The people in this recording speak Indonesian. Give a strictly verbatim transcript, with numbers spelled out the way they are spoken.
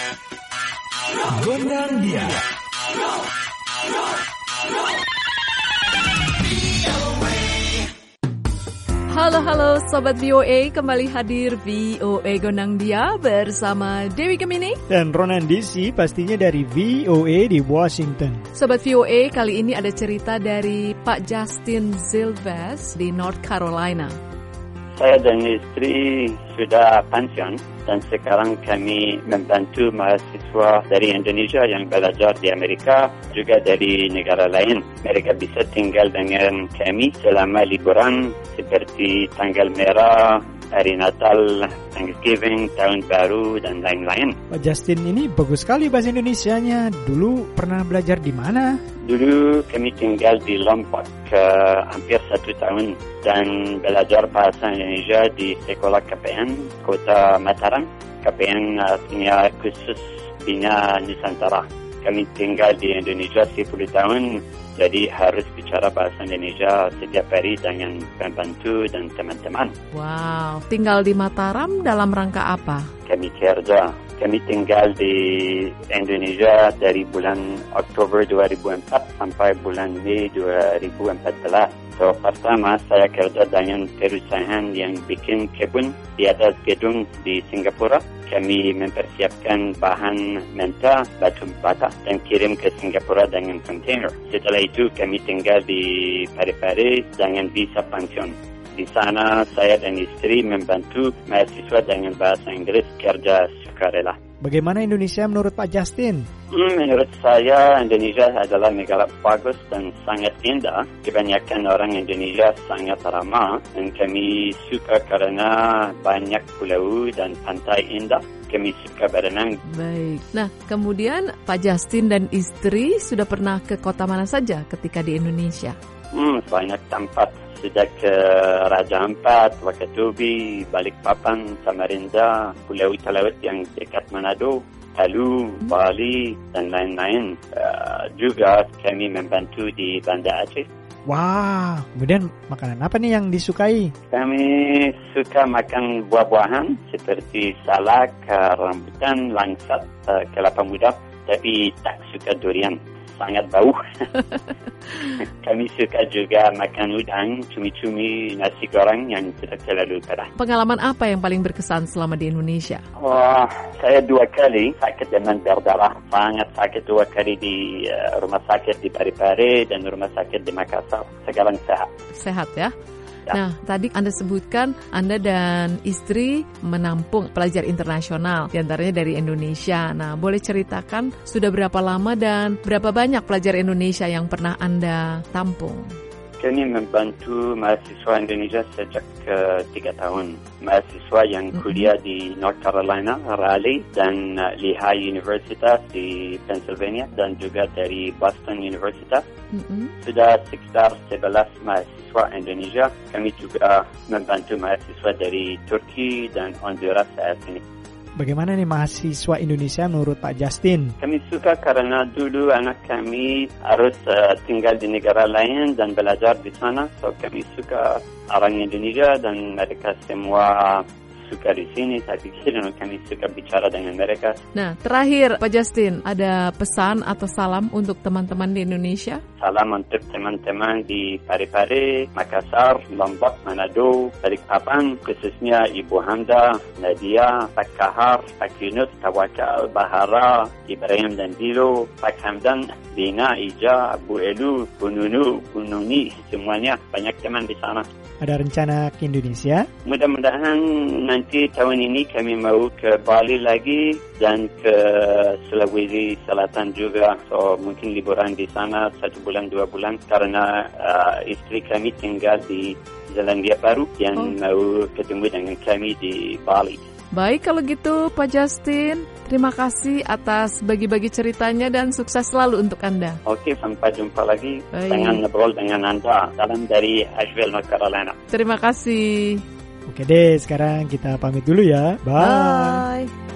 Gondang dia. Halo halo Sobat V O A, kembali hadir V O A Gondang Dia bersama Dewi Gemini dan Ronan D C, pastinya dari V O A di Washington. Sobat V O A, kali ini ada cerita dari Pak Justin Zilves di North Carolina. Saya dan istri sudah pensiun dan sekarang kami membantu mahasiswa dari Indonesia yang belajar di Amerika, juga dari negara lain. Mereka bisa tinggal dengan kami selama liburan seperti tanggal merah, hari Natal, Thanksgiving, Tahun Baru, dan lain-lain. Pak Justin ini bagus sekali bahasa Indonesianya. Dulu pernah belajar di mana? Dulu kami tinggal di Lombok uh, hampir satu tahun dan belajar bahasa Indonesia di Sekolah K P N Kota Mataram. K P N artinya khusus Bina Nusantara. Kami tinggal di Indonesia sepuluh tahun, jadi harus bicara bahasa Indonesia setiap hari dengan pembantu dan teman-teman. Wow, tinggal di Mataram dalam rangka apa? Kami kerja. Kami tinggal di Indonesia dari bulan Oktober dua ribu empat sampai bulan Mei dua ribu empat belas. So, pertama saya kerja dengan perusahaan yang bikin kebun di atas gedung di Singapura. Kami mempersiapkan bahan mentah, batu bata dan kirim ke Singapura dengan kontainer. Setelah itu kami tinggal di Pare-Pare dengan visa pensiun. Di sana saya dan istri membantu mahasiswa dengan bahasa Inggris kerja sukarela. Bagaimana Indonesia menurut Pak Justin? Hmm, menurut saya Indonesia adalah negara bagus dan sangat indah. Kebanyakan orang Indonesia sangat ramah dan kami suka karena banyak pulau dan pantai indah. Kami suka berenang. Baik. Nah, kemudian Pak Justin dan istri sudah pernah ke kota mana saja ketika di Indonesia? Hmm, banyak tempat. Sudah ke Raja Ampat, Wakatobi, Balikpapan, Samarinda, Pulau Talaut yang dekat Manado, Palu, Bali, dan lain-lain. Uh, juga kami membantu di Banda Aceh. Wah, kemudian makanan apa nih yang disukai? Kami suka makan buah-buahan seperti salak, rambutan, langsat, uh, kelapa muda, tapi tak suka durian. Sangat bau. Kami suka juga makan udang, cumi-cumi, nasi goreng yang tidak terlalu pedas. Pengalaman apa yang paling berkesan selama di Indonesia? Wah, saya dua kali sakit demam berdarah. Sangat sakit dua kali di uh, rumah sakit di Pare-Pare dan rumah sakit di Makassar. Sekarang sehat. Sehat ya? Ya. Nah, tadi Anda sebutkan Anda dan istri menampung pelajar internasional, diantaranya dari Indonesia. Nah, boleh ceritakan sudah berapa lama dan berapa banyak pelajar Indonesia yang pernah Anda tampung? Kami membantu mahasiswa Indonesia sejak uh, tiga tahun. Mahasiswa yang kuliah di North Carolina, Raleigh, dan uh, Lehigh University di Pennsylvania, dan juga dari Boston University. Mm-hmm. Sudah sekitar sebelas mahasiswa Indonesia. Kami juga membantu mahasiswa dari Turki dan Honduras saat ini. Bagaimana nih mahasiswa Indonesia menurut Pak Justin? Kami suka karena dulu anak kami harus uh, tinggal di negara lain dan belajar di sana. So kami suka orang Indonesia dan mereka semua suka di sini. Saya pikir kami suka bicara dengan mereka. Nah, terakhir Pak Justin, ada pesan atau salam untuk teman-teman di Indonesia? Salam untuk teman-teman di Pare-Pare, Makassar, Lombok, Manado, Balikpapan, khususnya Ibu Hamda, Nadia, Pak Kahar, Pak Yunus, Tawakal, Bahara, Ibrahim dan Dilo, Pak Hamdan, Dina, Ija, Bu Elu, Bu Nunu, Bu Nuni, semuanya banyak teman di sana. Ada rencana ke Indonesia? Mudah-mudahan nanti tahun ini kami mau ke Bali lagi dan ke Sulawesi Selatan juga. So mungkin liburan di sana satu bulan dua bulan karena uh, istri kami tinggal di Zelandia Baru yang oh. mau ketemu dengan kami di Bali. Baik kalau gitu Pak Justin, terima kasih atas bagi-bagi ceritanya dan sukses selalu untuk Anda. Oke, sampai jumpa lagi. Baik. Dengan ngobrol dengan Anda. Salam dari Asheville, North Carolina. Terima kasih. Oke deh, sekarang kita pamit dulu ya. Bye. Bye.